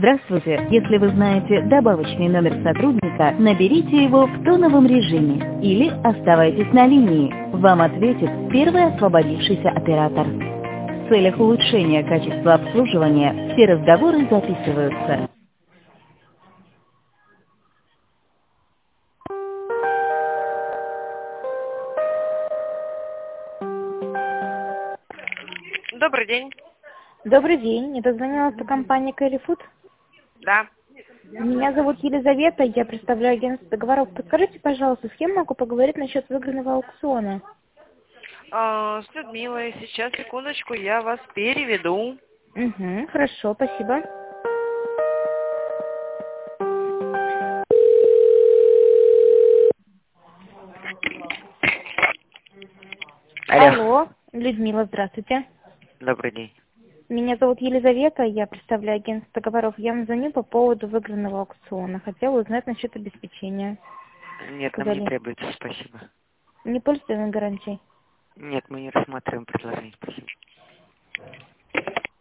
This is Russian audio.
Здравствуйте. Если вы знаете добавочный номер сотрудника, наберите его в тоновом режиме или оставайтесь на линии. Вам ответит первый освободившийся оператор. В целях улучшения качества обслуживания все разговоры записываются. Добрый день. Добрый день. Это звонила компания Кэррифуд. Да. Меня зовут Елизавета, я представляю агентство договоров. Подскажите, пожалуйста, с кем могу поговорить насчет выигранного аукциона? С Людмилой. Сейчас, секундочку, я вас переведу. Угу, хорошо, спасибо. Алло, Людмила, здравствуйте. Добрый день. Меня зовут Елизавета, я представляю агентство договоров. Я вам звоню по поводу выигранного аукциона. Хотела узнать насчет обеспечения. Нет, нам не требуется, спасибо. Не пользуетесь гарантией? Нет, мы не рассматриваем предложение, спасибо.